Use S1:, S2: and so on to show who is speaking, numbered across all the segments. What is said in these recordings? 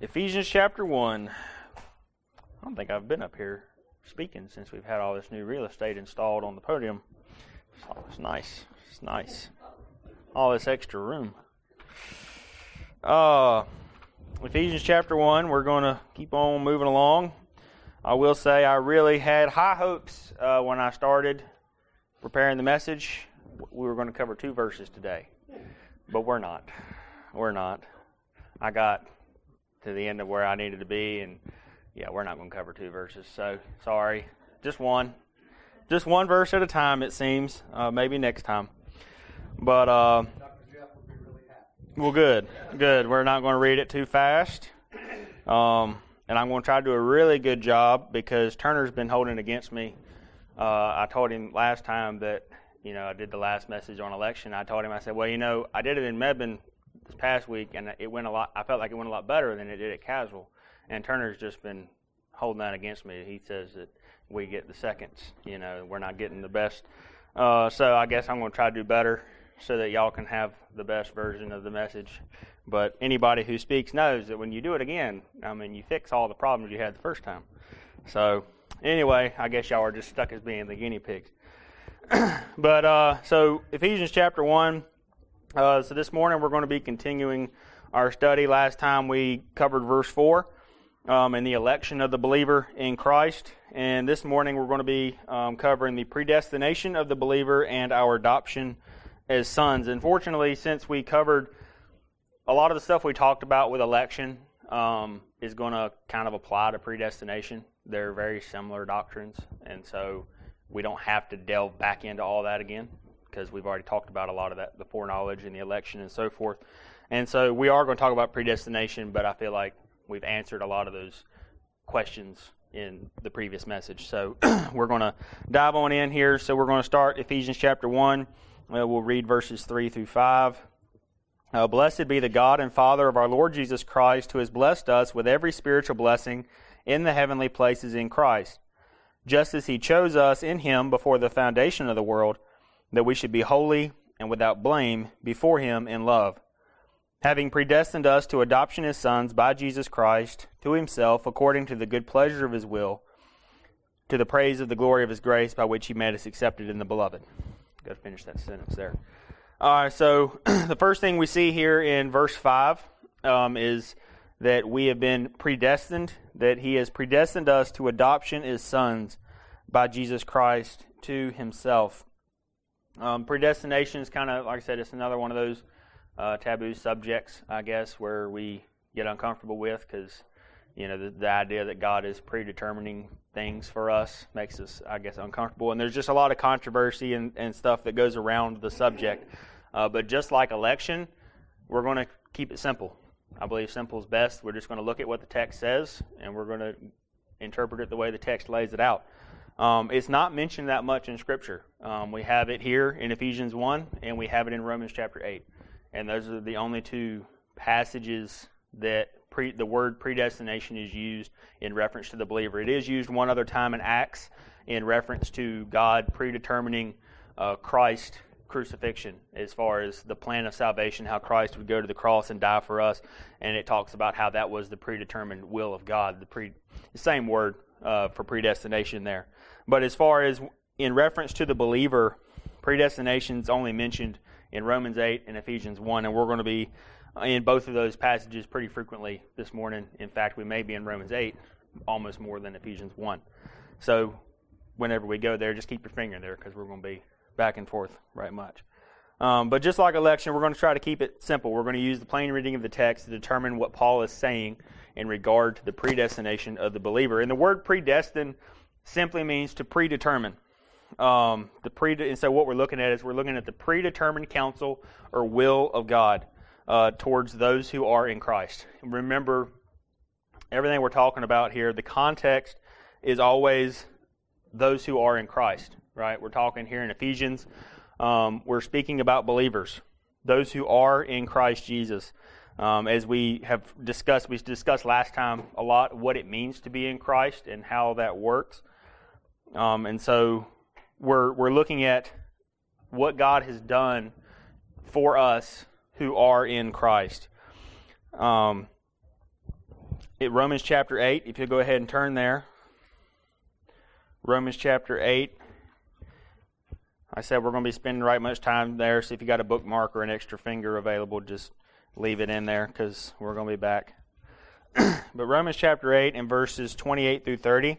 S1: Ephesians chapter 1. I don't think I've been up here speaking since we've had all this new real estate installed on the podium. Oh, it's nice. It's nice. All this extra room. Ephesians chapter 1, we're going to keep on moving along. I will say I really had high hopes when I started preparing the message. We were going to cover 2 verses today, but we're not. We're not. I got to the end of where I needed to be, and we're not going to cover 2 verses, so sorry. Just one verse at a time, it seems. Maybe next time. But
S2: Dr. Jeff would be really happy.
S1: Well, good. We're not going to read it too fast, and I'm going to try to do a really good job because Turner's been holding against me. I told him last time that I did the last message on election. I told him, I said, well, I did it in Mebane this past week, and it went a lot. I felt like it went a lot better than it did at Caswell. And Turner's just been holding that against me. He says that we get the seconds. We're not getting the best. So I guess I'm going to try to do better so that y'all can have the best version of the message. But anybody who speaks knows that when you do it again, you fix all the problems you had the first time. So anyway, I guess y'all are just stuck as being the guinea pigs. But so Ephesians chapter 1. So this morning we're going to be continuing our study. Last time we covered verse 4 and the election of the believer in Christ. And this morning we're going to be covering the predestination of the believer and our adoption as sons. And fortunately, since we covered a lot of the stuff we talked about with election is going to kind of apply to predestination. They're very similar doctrines. And so we don't have to delve back into all that again, because we've already talked about a lot of that, the foreknowledge and the election and so forth. And so we are going to talk about predestination, but I feel like we've answered a lot of those questions in the previous message. So we're going to dive on in here. So we're going to start Ephesians chapter 1. We'll read verses 3 through 5. Blessed be the God and Father of our Lord Jesus Christ, who has blessed us with every spiritual blessing in the heavenly places in Christ, just as he chose us in him before the foundation of the world, that we should be holy and without blame before him in love, having predestined us to adoption as sons by Jesus Christ to himself, according to the good pleasure of his will, to the praise of the glory of his grace, by which he made us accepted in the beloved. Got to finish that sentence there. So the first thing we see here in verse 5 is that we have been predestined, that he has predestined us to adoption as sons by Jesus Christ to himself. Predestination is kind of, like I said, it's another one of those taboo subjects, I guess, where we get uncomfortable with because, the idea that God is predetermining things for us makes us, I guess, uncomfortable. And there's just a lot of controversy and stuff that goes around the subject. But just like election, we're going to keep it simple. I believe simple is best. We're just going to look at what the text says, and we're going to interpret it the way the text lays it out. It's not mentioned that much in Scripture. We have it here in Ephesians 1, and we have it in Romans chapter 8. And those are the only 2 passages that the word predestination is used in reference to the believer. It is used one other time in Acts in reference to God predetermining Christ's crucifixion as far as the plan of salvation, how Christ would go to the cross and die for us. And it talks about how that was the predetermined will of God, the same word for predestination there. But as far as in reference to the believer, predestination is only mentioned in Romans 8 and Ephesians 1, and we're going to be in both of those passages pretty frequently this morning. In fact, we may be in Romans 8 almost more than Ephesians 1. So whenever we go there, just keep your finger there because we're going to be back and forth right much. But just like election, we're going to try to keep it simple. We're going to use the plain reading of the text to determine what Paul is saying in regard to the predestination of the believer. And the word predestined simply means to predetermine. And so what we're looking at is we're looking at the predetermined counsel or will of God towards those who are in Christ. And remember, everything we're talking about here, the context is always those who are in Christ, right? We're talking here in Ephesians. We're speaking about believers, those who are in Christ Jesus. As we discussed last time a lot what it means to be in Christ and how that works. And so we're looking at what God has done for us who are in Christ. Romans chapter 8, if you'll go ahead and turn there. Romans chapter 8. I said we're going to be spending right much time there, so if you got a bookmark or an extra finger available, just leave it in there because we're going to be back. But Romans chapter 8 and verses 28 through 30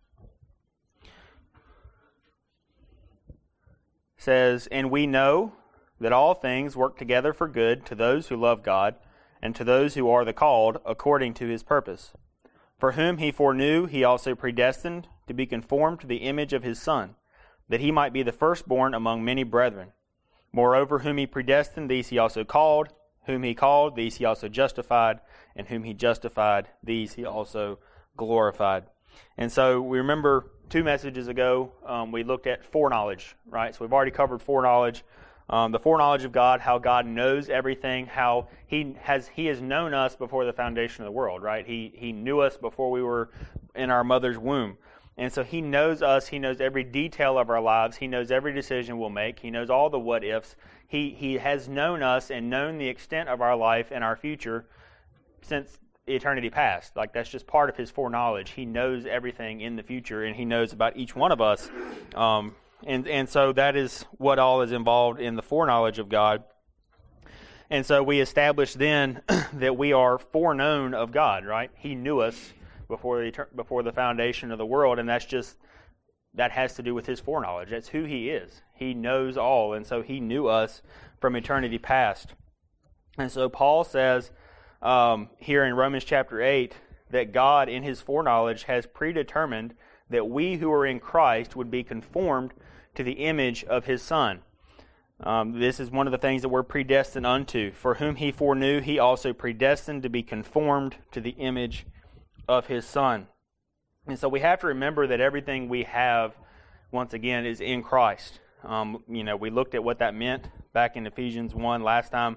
S1: says, "And we know that all things work together for good to those who love God, and to those who are the called according to his purpose. For whom he foreknew, he also predestined to be conformed to the image of his Son, that he might be the firstborn among many brethren. Moreover, whom he predestined, these he also called. Whom he called, these he also justified. And whom he justified, these he also glorified." And so we remember 2 messages ago, we looked at foreknowledge, right? So we've already covered foreknowledge. The foreknowledge of God, how God knows everything, how He has known us before the foundation of the world, right? He knew us before we were in our mother's womb. And so He knows us. He knows every detail of our lives. He knows every decision we'll make. He knows all the what-ifs. He has known us and known the extent of our life and our future since eternity past. Like, that's just part of His foreknowledge. He knows everything in the future, and He knows about each one of us. And so that is what all is involved in the foreknowledge of God. And so we established then that we are foreknown of God, right? He knew us before the foundation of the world, and that has to do with His foreknowledge. That's who He is. He knows all, and so He knew us from eternity past. And so Paul says here in Romans chapter 8 that God in His foreknowledge has predetermined that we who are in Christ would be conformed to the image of His Son. This is one of the things that we're predestined unto. For whom He foreknew, He also predestined to be conformed to the image of His Son. And so we have to remember that everything we have, once again, is in Christ. We looked at what that meant back in Ephesians 1 last time.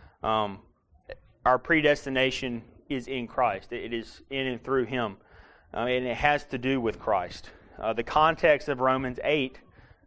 S1: Our predestination is in Christ. It is in and through Him. And it has to do with Christ. The context of Romans 8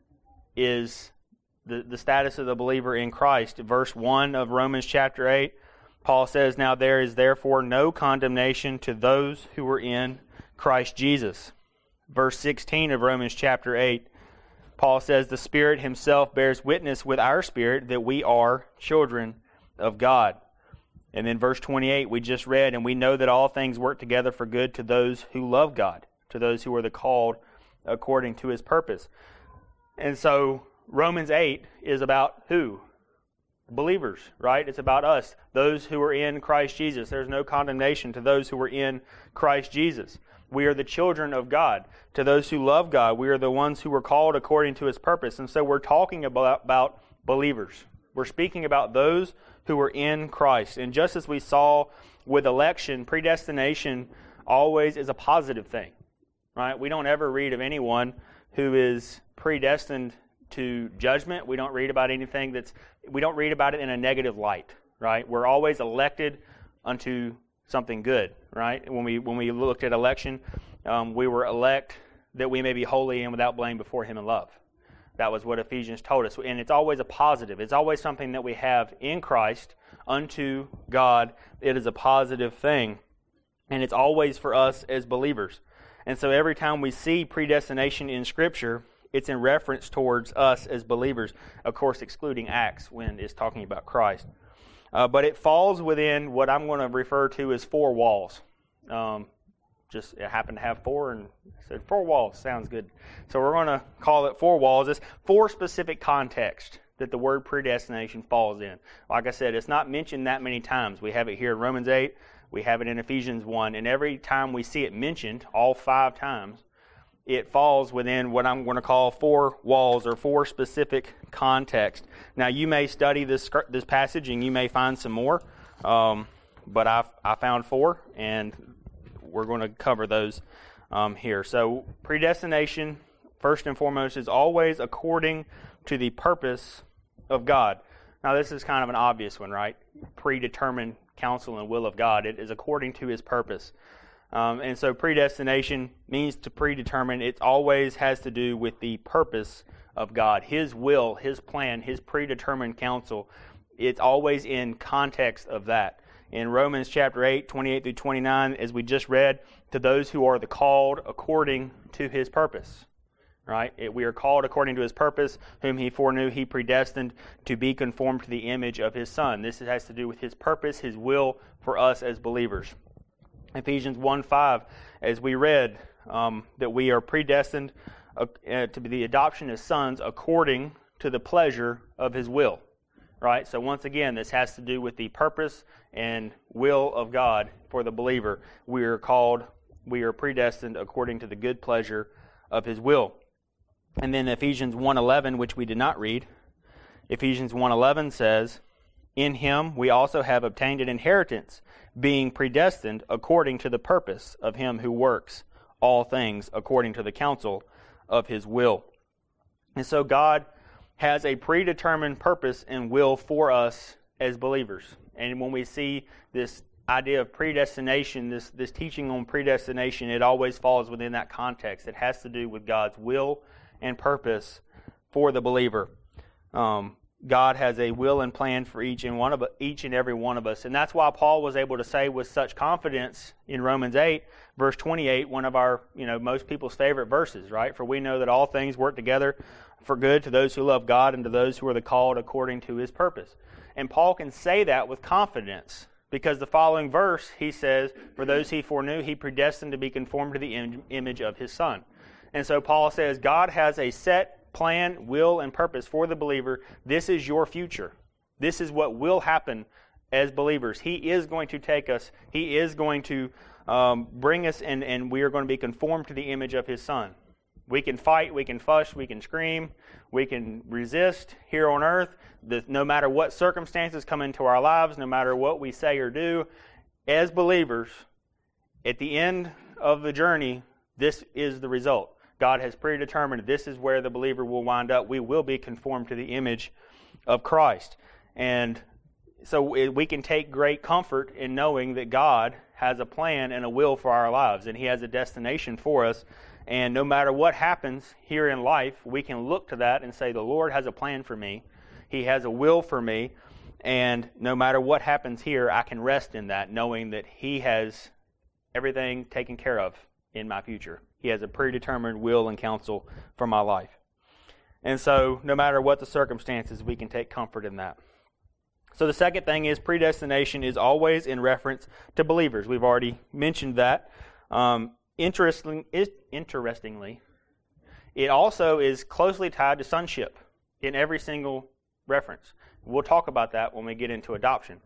S1: is the status of the believer in Christ. Verse 1 of Romans chapter 8, Paul says, "Now there is therefore no condemnation to those who are in Christ Jesus." Verse 16 of Romans chapter 8, Paul says, "The Spirit Himself bears witness with our spirit that we are children of God." And then verse 28 we just read, "And we know that all things work together for good to those who love God, to those who are the called according to His purpose." And so Romans 8 is about who? Believers, right? It's about us, those who are in Christ Jesus. There's no condemnation to those who are in Christ Jesus. We are the children of God. To those who love God, we are the ones who were called according to His purpose. And so we're talking about believers. We're speaking about those who are in Christ. And just as we saw with election, predestination always is a positive thing, right? We don't ever read of anyone who is predestined to judgment. We don't read about we don't read about it in a negative light, right? We're always elected unto something good, right? When we looked at election, we were elect that we may be holy and without blame before Him in love. That was what Ephesians told us. And it's always a positive. It's always something that we have in Christ unto God. It is a positive thing. And it's always for us as believers. And so every time we see predestination in Scripture, it's in reference towards us as believers, of course excluding Acts when it's talking about Christ. But it falls within what I'm going to refer to as 4 walls. It happened to have 4, and I said 4 walls. Sounds good. So we're going to call it 4 walls. It's 4 specific contexts that the word predestination falls in. Like I said, it's not mentioned that many times. We have it here in Romans 8. We have it in Ephesians 1. And every time we see it mentioned, all 5 times, it falls within what I'm going to call 4 walls or 4 specific contexts. Now, you may study this passage and you may find some more, but I found 4, and we're going to cover those here. So, predestination, first and foremost, is always according to the purpose of God. Now, this is kind of an obvious one, right? Predetermined counsel and will of God. It is according to His purpose. And so predestination means to predetermine. It always has to do with the purpose of God, His will, His plan, His predetermined counsel. It's always in context of that. in Romans chapter 8, 28 through 29, as we just read, to those who are the called according to his purpose. Right? We are called according to his purpose, whom he foreknew, he predestined to be conformed to the image of his Son. This has to do with his purpose, his will for us as believers. Ephesians 1:5, as we read, that we are predestined to be the adoption as sons according to the pleasure of his will. Right? So once again, this has to do with the purpose and will of God for the believer. We are predestined according to the good pleasure of his will. And then Ephesians 1:11, which we did not read, Ephesians 1:11 says, in him we also have obtained an inheritance, being predestined according to the purpose of him who works all things according to the counsel of his will. And so God has a predetermined purpose and will for us as believers. And when we see this idea of predestination, this teaching on predestination, it always falls within that context. It has to do with God's will and purpose for the believer. God has a will and plan for each and every one of us. And that's why Paul was able to say with such confidence in Romans 8, verse 28, one of our, most people's favorite verses, right? For we know that all things work together for good to those who love God and to those who are the called according to his purpose. And Paul can say that with confidence because the following verse, he says, for those he foreknew, he predestined to be conformed to the image of his Son. And so Paul says, God has a set plan, will, and purpose for the believer. This is your future. This is what will happen as believers. He is going to take us. He is going to bring us, and we are going to be conformed to the image of his Son. We can fight, we can fuss, we can scream, we can resist here on earth. No matter what circumstances come into our lives, no matter what we say or do, as believers, at the end of the journey, this is the result. God has predetermined this is where the believer will wind up. We will be conformed to the image of Christ. And so we can take great comfort in knowing that God has a plan and a will for our lives, and he has a destination for us. And no matter what happens here in life, we can look to that and say, the Lord has a plan for me. He has a will for me. And no matter what happens here, I can rest in that, knowing that he has everything taken care of in my future. He has a predetermined will and counsel for my life. And so, no matter what the circumstances, we can take comfort in that. So the second thing is predestination is always in reference to believers. We've already mentioned that. Interestingly, it also is closely tied to sonship in every single reference. We'll talk about that when we get into adoption.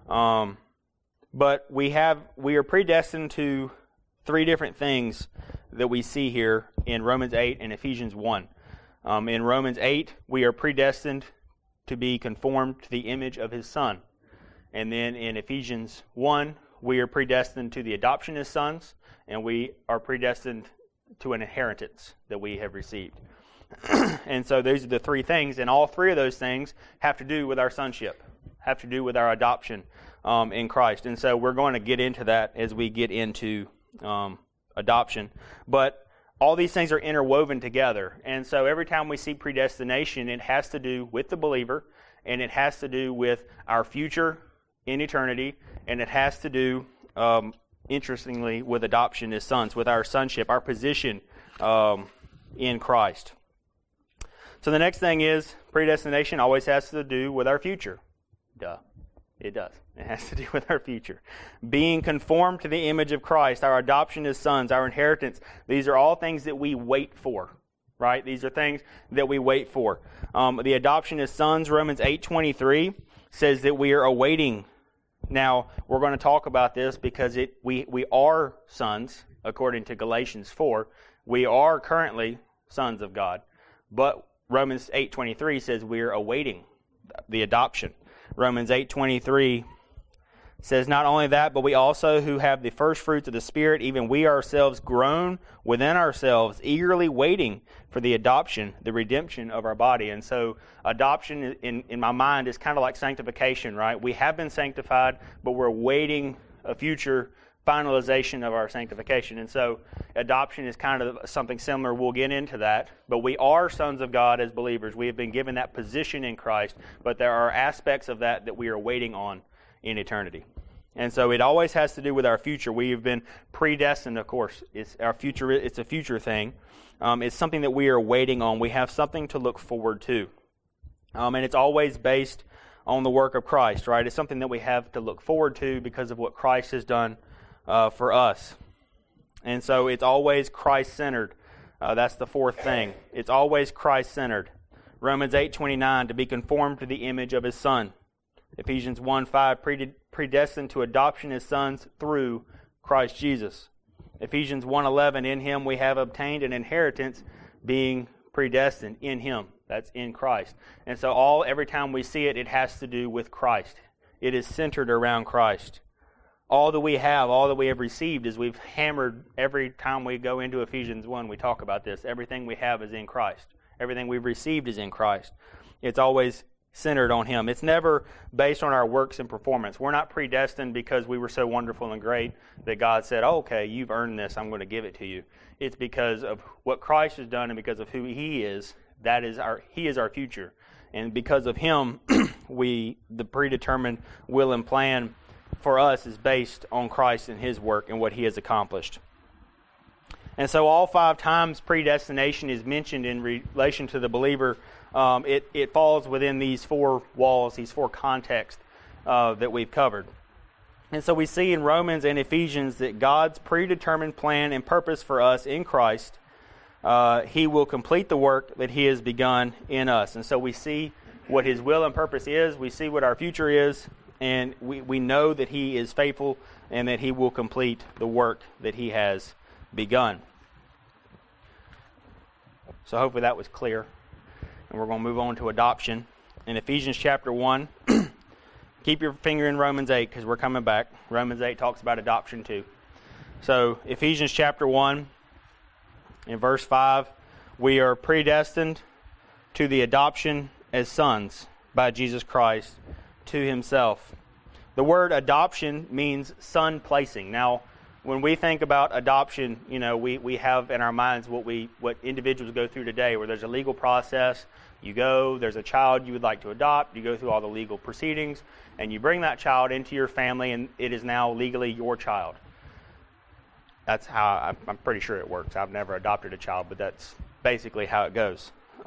S1: But we are predestined to three different things that we see here in Romans 8 and Ephesians 1. In Romans 8, we are predestined to be conformed to the image of his Son. And then in Ephesians 1, we are predestined to the adoption as sons, and we are predestined to an inheritance that we have received. And so those are the three things, and all three of those things have to do with our sonship, have to do with our adoption in Christ. And so we're going to get into that as we get into adoption. But all these things are interwoven together. And so every time we see predestination, it has to do with the believer, and it has to do with our future in eternity, and it has to do, interestingly, with adoption as sons, with our sonship, our position in Christ. So the next thing is predestination always has to do with our future. Duh. It does. It has to do with our future. Being conformed to the image of Christ, our adoption as sons, our inheritance, these are all things that we wait for, right? These are things that we wait for. The adoption as sons, Romans 8:23, says that we are awaiting. Now, we're going to talk about this because we are sons, according to Galatians 4. We are currently sons of God. But Romans 8:23 says we are awaiting the adoption. Romans 8:23 says, not only that, but we also who have the first fruits of the Spirit, even we ourselves groan within ourselves, eagerly waiting for the adoption, the redemption of our body. And so adoption in my mind is kind of like sanctification, right? We have been sanctified, but we're waiting a future finalization of our sanctification. And so adoption is kind of something similar. We'll get into that. But we are sons of God as believers. We have been given that position in Christ, but there are aspects of that we are waiting on in eternity. And so it always has to do with our future. We have been predestined, of course. It's our future. It's a future thing. It's something that we are waiting on. We have something to look forward to. And it's always based on the work of Christ, right? It's something that we have to look forward to because of what Christ has done for us. And so it's always Christ-centered. That's the fourth thing. It's always Christ-centered. Romans 8:29, to be conformed to the image of His Son. Ephesians 1:5, predestined to adoption as sons through Christ Jesus. Ephesians 1:11, in Him we have obtained an inheritance, being predestined in Him. That's in Christ. And so every time we see it, it has to do with Christ. It is centered around Christ. All that we have received, is we've hammered every time we go into Ephesians 1, we talk about this. Everything we have is in Christ. Everything we've received is in Christ. It's always centered on Him. It's never based on our works and performance. We're not predestined because we were so wonderful and great that God said, oh, okay, you've earned this, I'm going to give it to you. It's because of what Christ has done and because of who He is. He is our future. And because of Him, the predetermined will and plan for us is based on Christ and His work and what He has accomplished. And so all 5 times predestination is mentioned in relation to the believer, it falls within these 4 walls, these 4 contexts that we've covered. And so we see in Romans and Ephesians that God's predetermined plan and purpose for us in Christ, He will complete the work that He has begun in us. And so we see what His will and purpose is, we see what our future is, and we know that He is faithful and that He will complete the work that He has begun. So hopefully that was clear. And we're going to move on to adoption. In Ephesians chapter 1, keep your finger in Romans 8 because we're coming back. Romans 8 talks about adoption too. So Ephesians chapter 1, in verse 5, we are predestined to the adoption as sons by Jesus Christ to Himself. The word adoption means son placing. Now, when we think about adoption, we have in our minds what individuals go through today, where there's a legal process. You go, there's a child you would like to adopt, you go through all the legal proceedings, and you bring that child into your family, and it is now legally your child. That's how I'm pretty sure it works. I've never adopted a child, but that's basically how it goes.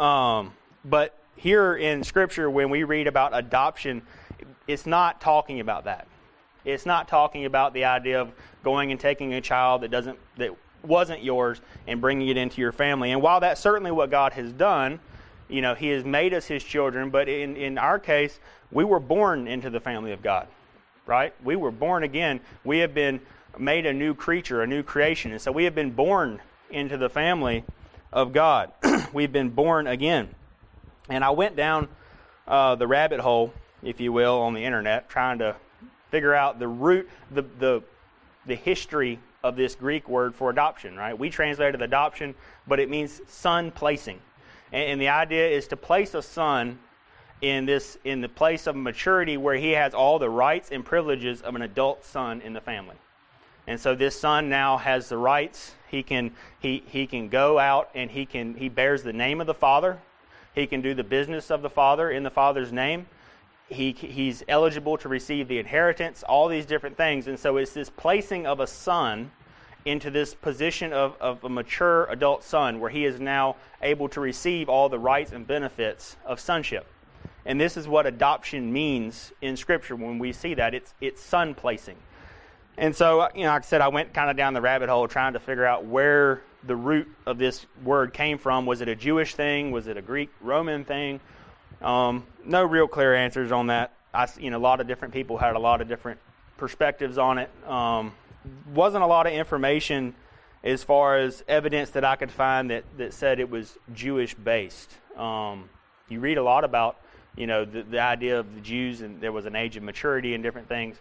S1: But here in Scripture, when we read about adoption, it's not talking about that. It's not talking about the idea of going and taking a child that wasn't yours and bringing it into your family. And while that's certainly what God has done, He has made us His children. But in our case, we were born into the family of God, right? We were born again. We have been made a new creature, a new creation. And so we have been born into the family of God. We've been born again. And I went down the rabbit hole, if you will, on the internet, trying to figure out the root, the history of this Greek word for adoption, right? We translated adoption, but it means son placing. And the idea is to place a son in the place of maturity where he has all the rights and privileges of an adult son in the family. And so this son now has the rights. He can go out and he bears the name of the father. He can do the business of the father in the father's name. He's eligible to receive the inheritance, all these different things. And so it's this placing of a son into this position of a mature adult son where he is now able to receive all the rights and benefits of sonship. And this is what adoption means in Scripture when we see that. It's son placing. And so, like I said, I went kind of down the rabbit hole trying to figure out where the root of this word came from. Was it a Jewish thing? Was it a Greek-Roman thing? No real clear answers on that. A lot of different people had a lot of different perspectives on it. Wasn't a lot of information as far as evidence that I could find that said it was Jewish-based. You read a lot about, the idea of the Jews, and there was an age of maturity and different things.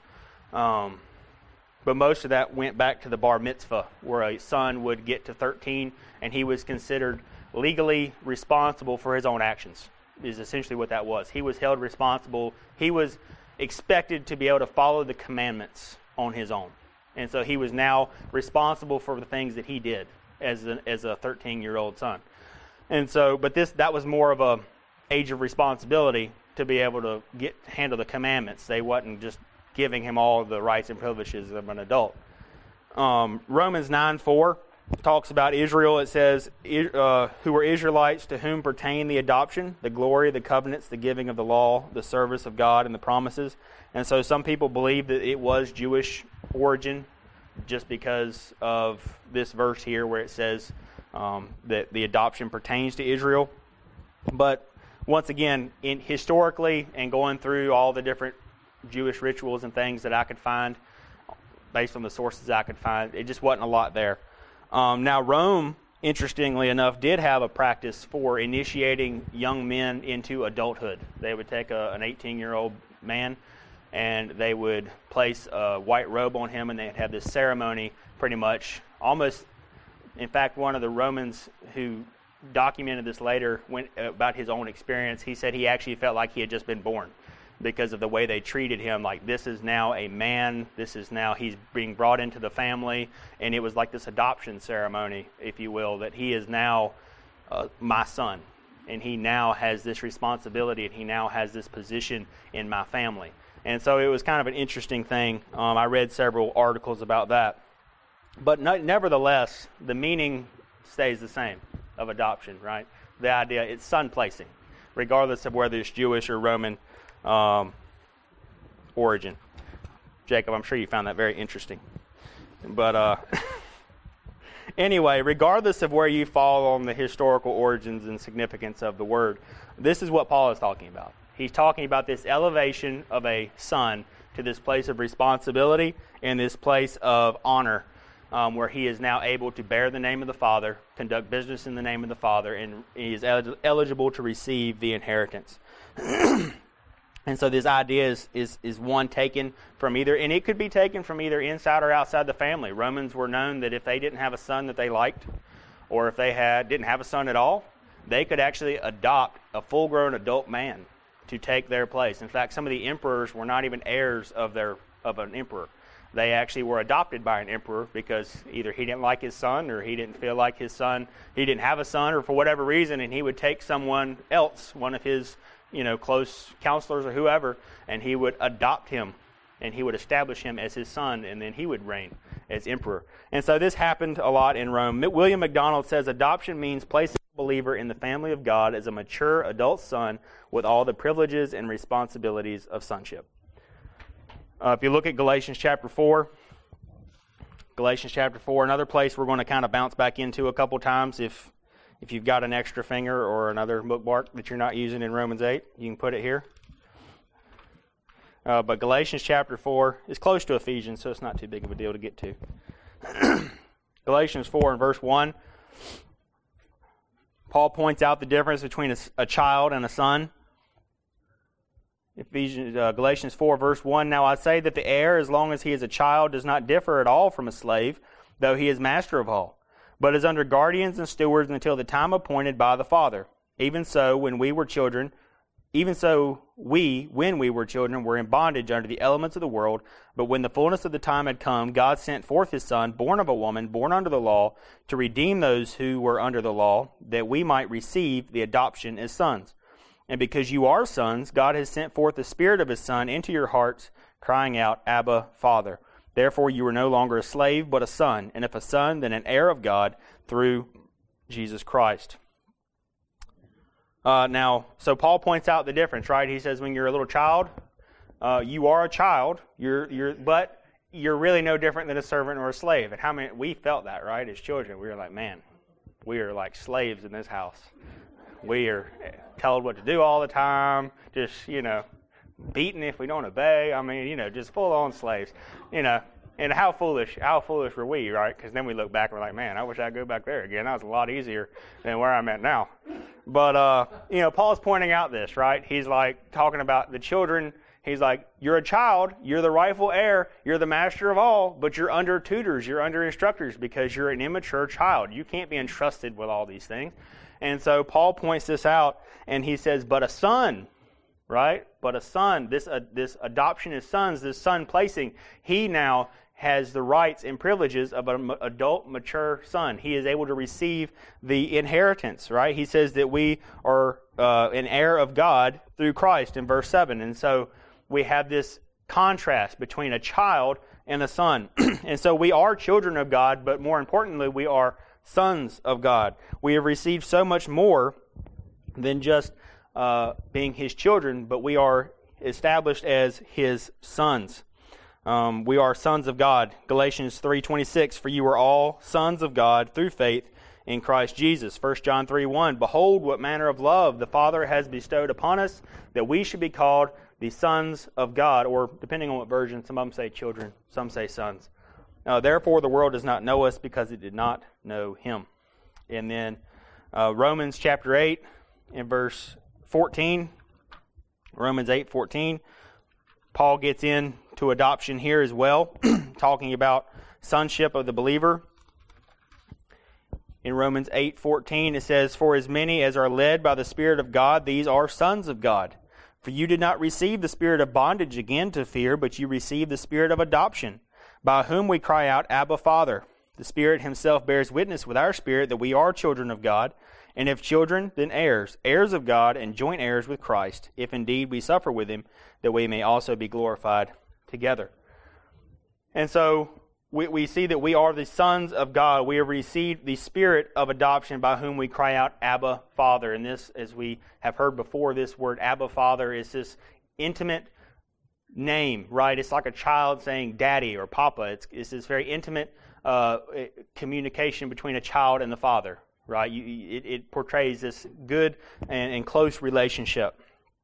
S1: But most of that went back to the bar mitzvah, where a son would get to 13 and he was considered legally responsible for his own actions, is essentially what that was. He was held responsible. He was expected to be able to follow the commandments on his own. And so he was now responsible for the things that he did as a 13-year-old son. And so, but that was more of a age of responsibility to be able to handle the commandments. They wasn't just giving him all the rights and privileges of an adult. Romans 9:4 talks about Israel. It says, who were Israelites, to whom pertain the adoption, the glory, the covenants, the giving of the law, the service of God, and the promises. And so some people believe that it was Jewish origin just because of this verse here where it says that the adoption pertains to Israel. But once again, historically and going through all the different Jewish rituals and things that I could find, based on the sources I could find, it just wasn't a lot there. Now, Rome, interestingly enough, did have a practice for initiating young men into adulthood. They would take an 18-year-old man, and they would place a white robe on him, and they'd have this ceremony pretty much almost. In fact, one of the Romans who documented this later went about his own experience. He said he actually felt like he had just been born because of the way they treated him. Like, this is now a man, this is now, he's being brought into the family, and it was like this adoption ceremony, if you will, that he is now my son, and he now has this responsibility, and he now has this position in my family. And so it was kind of an interesting thing. I read several articles about that. But nevertheless, the meaning stays the same of adoption, right? The idea, it's son placing, regardless of whether it's Jewish or Roman origin. Jacob, I'm sure you found that very interesting. But anyway, regardless of where you fall on the historical origins and significance of the word, this is what Paul is talking about. He's talking about this elevation of a son to this place of responsibility and this place of honor, where he is now able to bear the name of the Father, conduct business in the name of the Father, and he is eligible to receive the inheritance. And so this idea is one taken from either, and it could be taken from either inside or outside the family. Romans were known that if they didn't have a son that they liked, or if they didn't have a son at all, they could actually adopt a full-grown adult man to take their place. In fact, some of the emperors were not even heirs of an emperor. They actually were adopted by an emperor because either he didn't like his son, or he didn't feel like he didn't have a son, or for whatever reason, and he would take someone else, one of his close counselors or whoever, and he would adopt him, and he would establish him as his son, and then he would reign as emperor. And so this happened a lot in Rome. William MacDonald says, adoption means placing a believer in the family of God as a mature adult son with all the privileges and responsibilities of sonship. If you look at Galatians chapter 4, another place we're going to kind of bounce back into a couple times. If you've got an extra finger or another bookmark that you're not using in Romans 8, you can put it here. But Galatians chapter 4 is close to Ephesians, so it's not too big of a deal to get to. Galatians 4 and verse 1, Paul points out the difference between a child and a son. Galatians 4 verse 1, now I say that the heir, as long as he is a child, does not differ at all from a slave, though he is master of all, but is under guardians and stewards until the time appointed by the Father. Even so, when we were children, were in bondage under the elements of the world, but when the fullness of the time had come, God sent forth his Son, born of a woman, born under the law, to redeem those who were under the law, that we might receive the adoption as sons. And because you are sons, God has sent forth the Spirit of his Son into your hearts, crying out, Abba, Father. Therefore you are no longer a slave, but a son, and if a son, then an heir of God through Jesus Christ. So Paul points out the difference, right? He says when you're a little child, you are a child, but you're really no different than a servant or a slave. And we felt that, right? As children, we were like, man, we are like slaves in this house. We are told what to do all the time, just, beaten if we don't obey. I mean, just full-on slaves, And how foolish were we, right? Because then we look back and we're like, man, I wish I'd go back there again. That was a lot easier than where I'm at now. But, Paul's pointing out this, right? He's like talking about the children. He's like, you're a child, you're the rightful heir, you're the master of all, but you're under tutors, you're under instructors because you're an immature child. You can't be entrusted with all these things. And so Paul points this out, and he says, but a son, right? But a son, this adoption as sons, this son placing, he now has the rights and privileges of an adult, mature son. He is able to receive the inheritance, right? He says that we are an heir of God through Christ in verse 7. And so we have this contrast between a child and a son. And so we are children of God, but more importantly, we are sons of God. We have received so much more than just being His children, but we are established as His sons. We are sons of God. Galatians 3:26, for you are all sons of God through faith in Christ Jesus. 1 John 3:1, behold what manner of love the Father has bestowed upon us, that we should be called the sons of God, or depending on what version, some of them say children, some say sons. Therefore the world does not know us because it did not know Him. And then Romans chapter 8 and verse 14, Romans 8:14, Paul gets into adoption here as well, talking about sonship of the believer. In Romans 8:14 it says, for as many as are led by the Spirit of God, these are sons of God. For you did not receive the spirit of bondage again to fear, but you received the spirit of adoption, by whom we cry out, Abba, Father. The Spirit Himself bears witness with our spirit that we are children of God, and if children, then heirs, heirs of God, and joint heirs with Christ, if indeed we suffer with Him, that we may also be glorified together. And so we see that we are the sons of God. We have received the spirit of adoption by whom we cry out, Abba, Father. And this, as we have heard before, this word Abba, Father is this intimate name, right? It's like a child saying Daddy or Papa. It's this very intimate communication between a child and the father, right? It portrays this good and close relationship.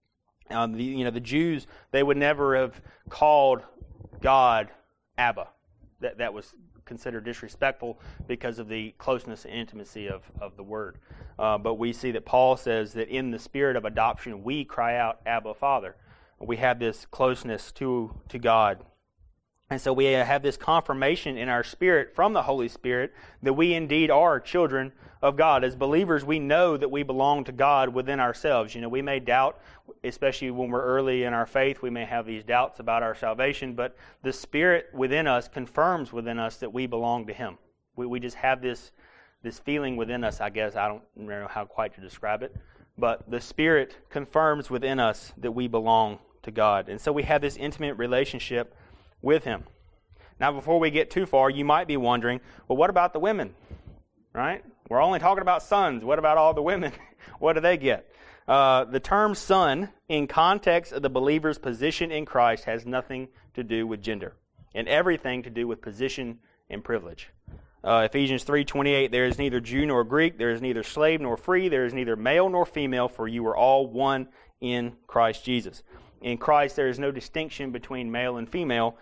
S1: The Jews, they would never have called God Abba. That was considered disrespectful because of the closeness and intimacy of the word. But we see that Paul says that in the spirit of adoption, we cry out, Abba, Father. We have this closeness to God. And so we have this confirmation in our spirit from the Holy Spirit that we indeed are children of God. As believers, we know that we belong to God within ourselves. We may doubt, especially when we're early in our faith, we may have these doubts about our salvation, but the Spirit within us confirms within us that we belong to Him. We just have this feeling within us, I guess. I don't know how quite to describe it, but the Spirit confirms within us that we belong to God. And so we have this intimate relationship with Him. Now, before we get too far, you might be wondering, well, what about the women? Right? We're only talking about sons. What about all the women? What do they get? The term son, in context of the believer's position in Christ, has nothing to do with gender and everything to do with position and privilege. Ephesians 3:28, there is neither Jew nor Greek, there is neither slave nor free, there is neither male nor female, for you are all one in Christ Jesus. In Christ, there is no distinction between male and female.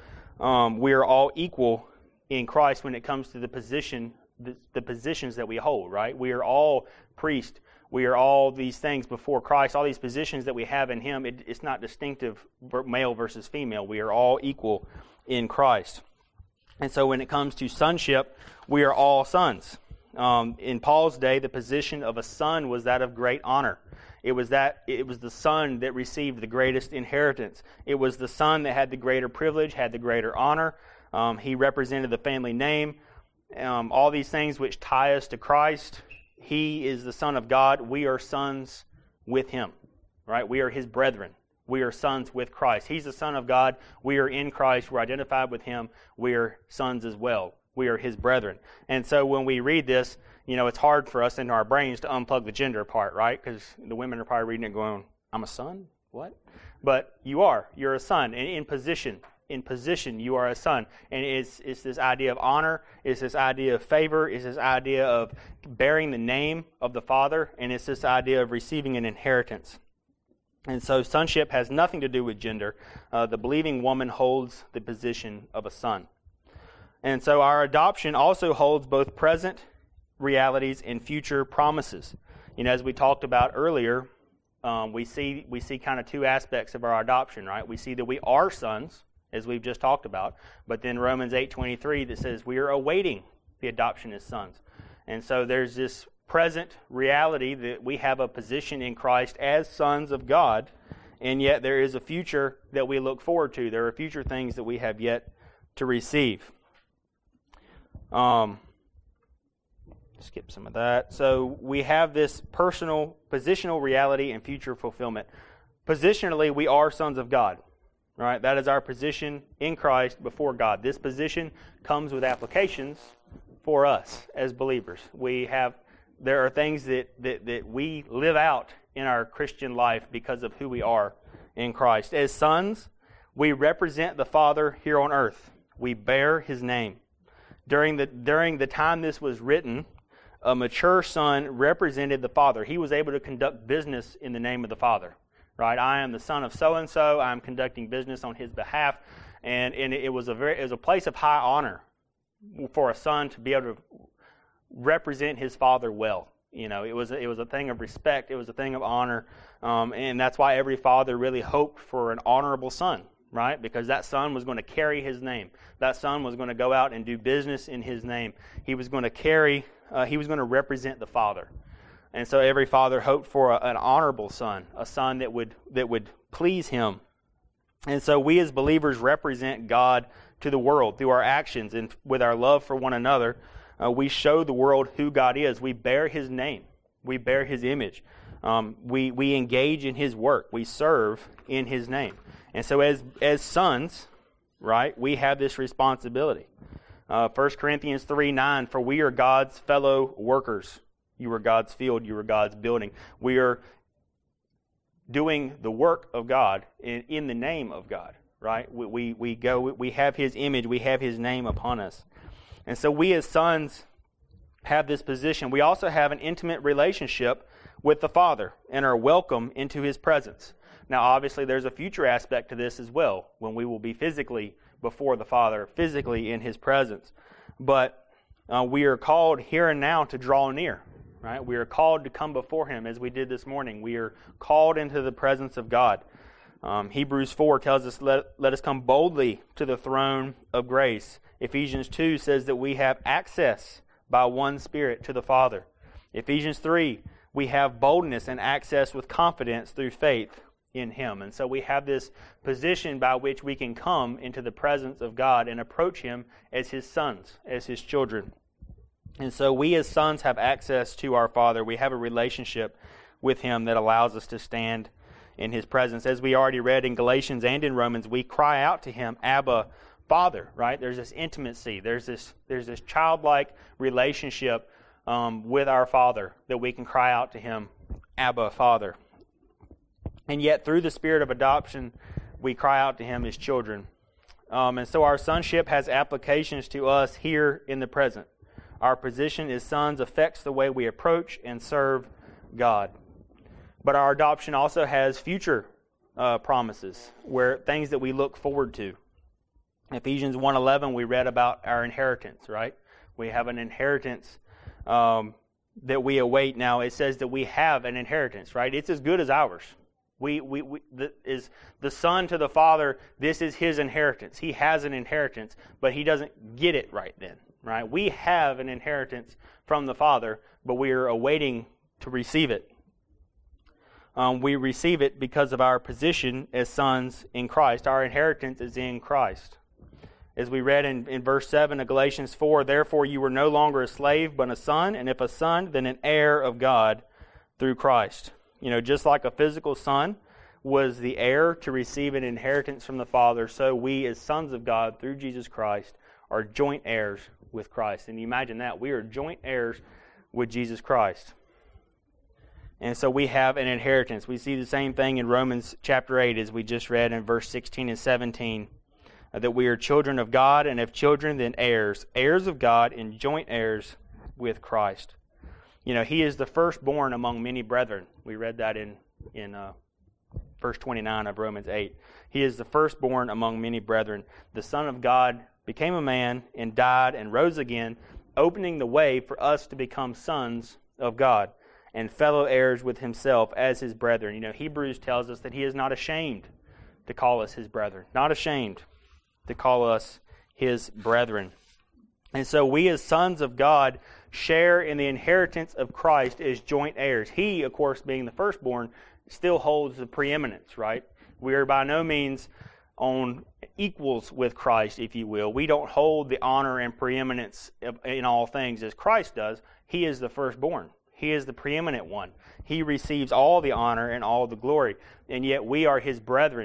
S1: We are all equal in Christ when it comes to the positions that we hold, right? We are all priests. We are all these things before Christ. All these positions that we have in Him, it's not distinctive male versus female. We are all equal in Christ. And so when it comes to sonship, we are all sons. In Paul's day, the position of a son was that of great honor. It was the son that received the greatest inheritance. It was the son that had the greater privilege, had the greater honor. He represented the family name. All these things which tie us to Christ. He is the Son of God. We are sons with Him, right? We are His brethren. We are sons with Christ. He's the Son of God. We are in Christ. We're identified with Him. We are sons as well. We are His brethren. And so when we read this, it's hard for us in our brains to unplug the gender part, right? Because the women are probably reading it going, I'm a son? What? But you're a son. And in position, you are a son. And it's this idea of honor, it's this idea of favor, it's this idea of bearing the name of the Father, and it's this idea of receiving an inheritance. And so sonship has nothing to do with gender. The believing woman holds the position of a son. And so our adoption also holds both present realities and future promises. As we talked about earlier, we see kind of two aspects of our adoption, right? We see that we are sons, as we've just talked about, but then Romans 8:23 that says we are awaiting the adoption as sons. And so there's this present reality that we have a position in Christ as sons of God, and yet there is a future that we look forward to. There are future things that we have yet to receive. Skip some of that. So we have this personal, positional reality and future fulfillment. Positionally, we are sons of God. Right? That is our position in Christ before God. This position comes with applications for us as believers. There are things that we live out in our Christian life because of who we are in Christ. As sons, we represent the Father here on earth. We bear His name. During the time this was written, a mature son represented the Father. He was able to conduct business in the name of the Father. Right? I am the son of so-and-so. I'm conducting business on his behalf. And it was a place of high honor for a son to be able to represent his father well. You know, it was a thing of respect. It was a thing of honor. And that's why every father really hoped for an honorable son, right? Because that son was going to carry his name. That son was going to go out and do business in his name. He was going to represent the Father. And so every father hoped for an honorable son, a son that would please him. And so we as believers represent God to the world through our actions, and with our love for one another, we show the world who God is. We bear His name. We bear His image. We engage in His work. We serve in His name. And so as sons, right, we have this responsibility. 1 Corinthians 3:9, for we are God's fellow workers. You are God's field. You are God's building. We are doing the work of God in the name of God, right? We have His image. We have His name upon us. And so we as sons have this position. We also have an intimate relationship with the Father and are welcome into His presence. Now, obviously, there's a future aspect to this as well, when we will be physically before the Father, physically in His presence. But we are called here and now to draw near. Right? We are called to come before Him as we did this morning. We are called into the presence of God. Hebrews 4 tells us, let us come boldly to the throne of grace. Ephesians 2 says that we have access by one Spirit to the Father. Ephesians 3, we have boldness and access with confidence through faith in Him. And so we have this position by which we can come into the presence of God and approach Him as His sons, as His children. And so we as sons have access to our Father. We have a relationship with Him that allows us to stand in His presence. As we already read in Galatians and in Romans, we cry out to Him, Abba, Father, right? There's this intimacy. There's this childlike relationship with our Father that we can cry out to Him, Abba, Father. And yet through the Spirit of adoption, we cry out to Him as children. And so our sonship has applications to us here in the present. Our position as sons affects the way we approach and serve God. But our adoption also has future promises, where things that we look forward to. Ephesians 1:11, we read about our inheritance, right? We have an inheritance that we await now. It says that we have an inheritance, right? It's as good as ours. Is the son to the Father, this is his inheritance. He has an inheritance, but he doesn't get it right then. Right? We have an inheritance from the Father, but we are awaiting to receive it. We receive it because of our position as sons in Christ. Our inheritance is in Christ. As we read in verse 7 of Galatians 4, therefore you were no longer a slave, but a son, and if a son, then an heir of God through Christ. You know, just like a physical son was the heir to receive an inheritance from the Father, so we as sons of God through Jesus Christ are joint heirs with Christ. And you imagine that. We are joint heirs with Jesus Christ. And so we have an inheritance. We see the same thing in Romans chapter 8 as we just read in verse 16 and 17. That we are children of God, and if children, then heirs. Heirs of God and joint heirs with Christ. You know, He is the firstborn among many brethren. We read that in verse 29 of Romans 8. He is the firstborn among many brethren. The Son of God became a man and died and rose again, opening the way for us to become sons of God and fellow heirs with Himself as His brethren. You know, Hebrews tells us that He is not ashamed to call us His brethren. Not ashamed to call us His brethren. And so we as sons of God share in the inheritance of Christ as joint heirs. He, of course, being the firstborn, still holds the preeminence, right? We are by no means on equals with Christ, if you will. We don't hold the honor and preeminence in all things as Christ does. He is the firstborn. He is the preeminent one. He receives all the honor and all the glory. And yet we are His brethren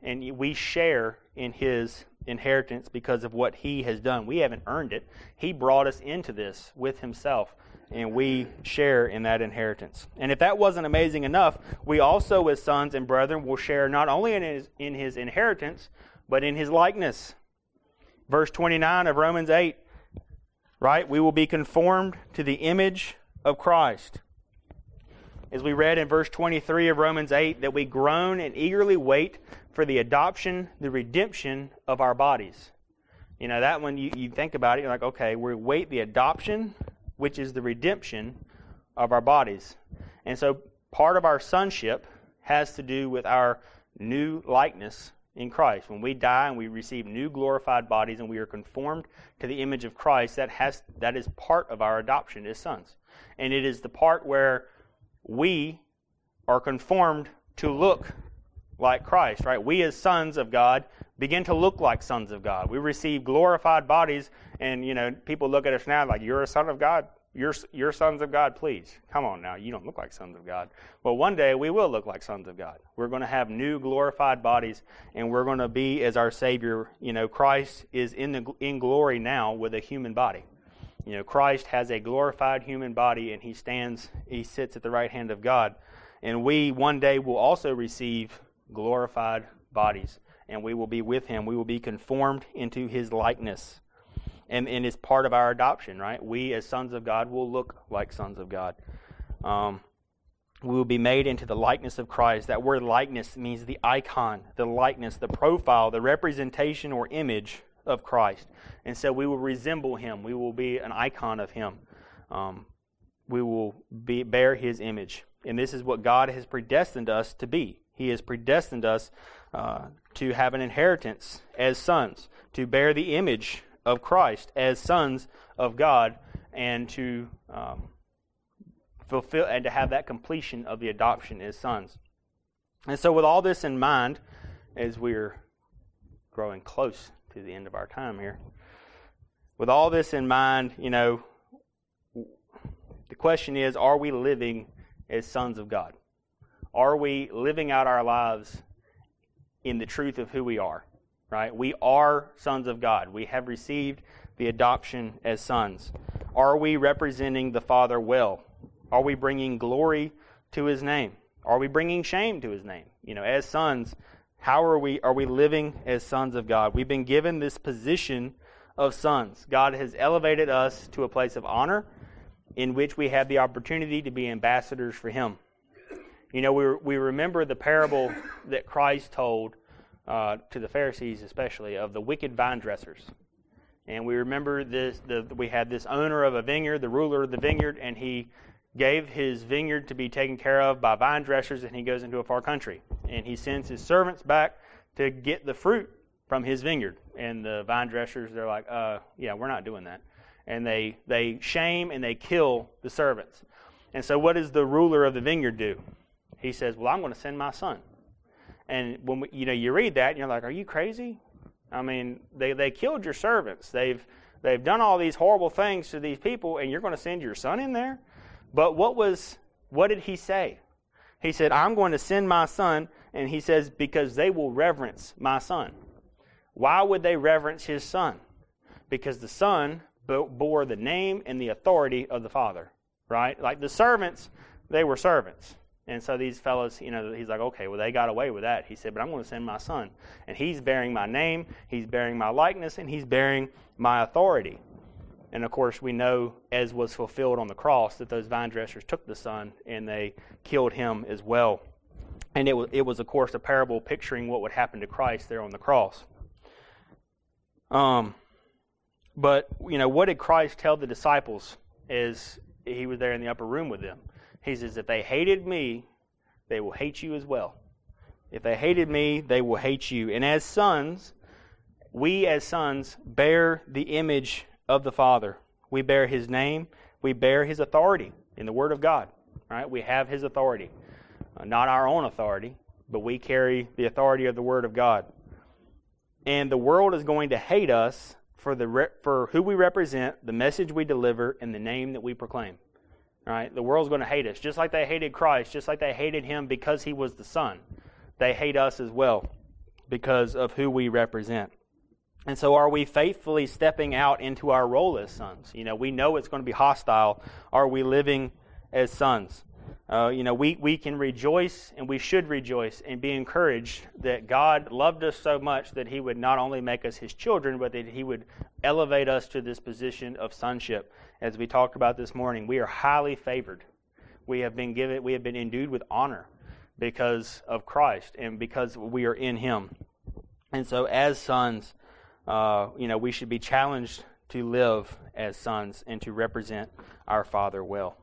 S1: and we share in his inheritance because of what he has done. We haven't earned it. He brought us into this with himself, and we share in that inheritance. And if that wasn't amazing enough, we also, as sons and brethren, will share not only in his inheritance, but in his likeness. Verse 29 of Romans 8, right? We will be conformed to the image of Christ. As we read in verse 23 of Romans 8, that we groan and eagerly wait for the adoption, the redemption of our bodies. You know, that one, you think about it, you're like, okay, we wait the adoption, which is the redemption of our bodies. And so part of our sonship has to do with our new likeness in Christ. When we die and we receive new glorified bodies and we are conformed to the image of Christ, that is part of our adoption as sons. And it is the part where we are conformed to look like Christ, right? We as sons of God begin to look like sons of God. We receive glorified bodies, and people look at us now like, you're a son of God. You're sons of God, please. Come on now, you don't look like sons of God. Well, one day we will look like sons of God. We're going to have new glorified bodies, and we're going to be as our Savior. Christ is in glory now with a human body. Christ has a glorified human body, and he sits at the right hand of God. And we one day will also receive glorified bodies, and we will be with him. We will be conformed into his likeness. And it's part of our adoption, right? We as sons of God will look like sons of God. We will be made into the likeness of Christ. That word likeness means the icon, the likeness, the profile, the representation or image of Christ. And so we will resemble him. We will be an icon of him. We will bear his image. And this is what God has predestined us to be. He has predestined us to have an inheritance as sons, to bear the image of Christ as sons of God, and to fulfill and to have that completion of the adoption as sons. And so with all this in mind, as we're growing close to the end of our time here, with all this in mind, the question is, are we living as sons of God? Are we living out our lives in the truth of who we are? Right? We are sons of God. We have received the adoption as sons. Are we representing the Father well? Are we bringing glory to his name? Are we bringing shame to his name? As sons, how are we living as sons of God? We've been given this position of sons. God has elevated us to a place of honor in which we have the opportunity to be ambassadors for him. We remember the parable that Christ told to the Pharisees, especially, of the wicked vine dressers. And we remember we had this owner of a vineyard, the ruler of the vineyard, and he gave his vineyard to be taken care of by vine dressers, and he goes into a far country. And he sends his servants back to get the fruit from his vineyard. And the vine dressers, they're like, yeah, we're not doing that. And they shame and they kill the servants. And so what does the ruler of the vineyard do? He says, well, I'm going to send my son. And when you read that, and you're like, are you crazy? I mean, they killed your servants. They've done all these horrible things to these people, and you're going to send your son in there? But what did he say? He said, I'm going to send my son, and he says, because they will reverence my son. Why would they reverence his son? Because the son bore the name and the authority of the Father, right? Like the servants, they were servants. And so these fellows, he's like, okay, well, they got away with that. He said, but I'm going to send my son. And he's bearing my name, he's bearing my likeness, and he's bearing my authority. And, of course, we know, as was fulfilled on the cross, that those vine dressers took the son and they killed him as well. And it was, of course, a parable picturing what would happen to Christ there on the cross. But, what did Christ tell the disciples as he was there in the upper room with them? He says, if they hated me, they will hate you as well. If they hated me, they will hate you. And as sons, we as sons bear the image of the Father. We bear his name. We bear his authority in the Word of God. Right? We have his authority. Not our own authority, but we carry the authority of the Word of God. And the world is going to hate us for who we represent, the message we deliver, and the name that we proclaim. Right? The world's going to hate us, just like they hated Christ, just like they hated him because he was the Son. They hate us as well. because of who we represent. And so are we faithfully stepping out into our role as sons? We know it's going to be hostile. Are we living as sons? We can rejoice, and we should rejoice and be encouraged that God loved us so much that He would not only make us His children, but that He would elevate us to this position of sonship. As we talked about this morning, we are highly favored. We have been endued with honor because of Christ and because we are in Him. And so as sons, we should be challenged to live as sons and to represent our Father well.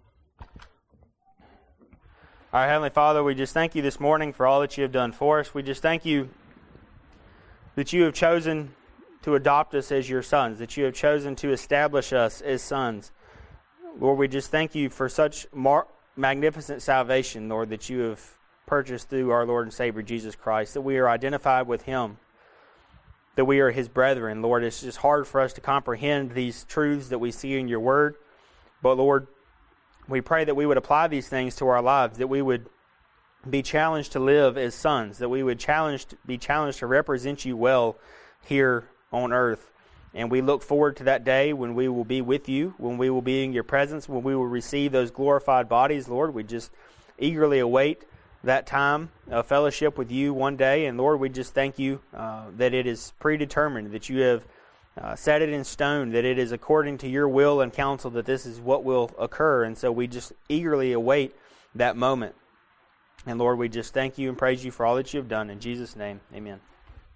S1: Our Heavenly Father, we just thank You this morning for all that You have done for us. We just thank You that You have chosen to adopt us as Your sons, that You have chosen to establish us as sons. Lord, we just thank You for such magnificent salvation, Lord, that You have purchased through our Lord and Savior Jesus Christ, that we are identified with Him, that we are His brethren. Lord, it's just hard for us to comprehend these truths that we see in Your Word, but Lord, we pray that we would apply these things to our lives, that we would be challenged to live as sons, that we would be challenged to represent You well here on earth. And we look forward to that day when we will be with You, when we will be in Your presence, when we will receive those glorified bodies, Lord. We just eagerly await that time of fellowship with You one day. And Lord, we just thank You that it is predetermined, that You have set it in stone, that it is according to Your will and counsel that this is what will occur. And so we just eagerly await that moment. And Lord, we just thank You and praise You for all that You have done. In Jesus' name, amen.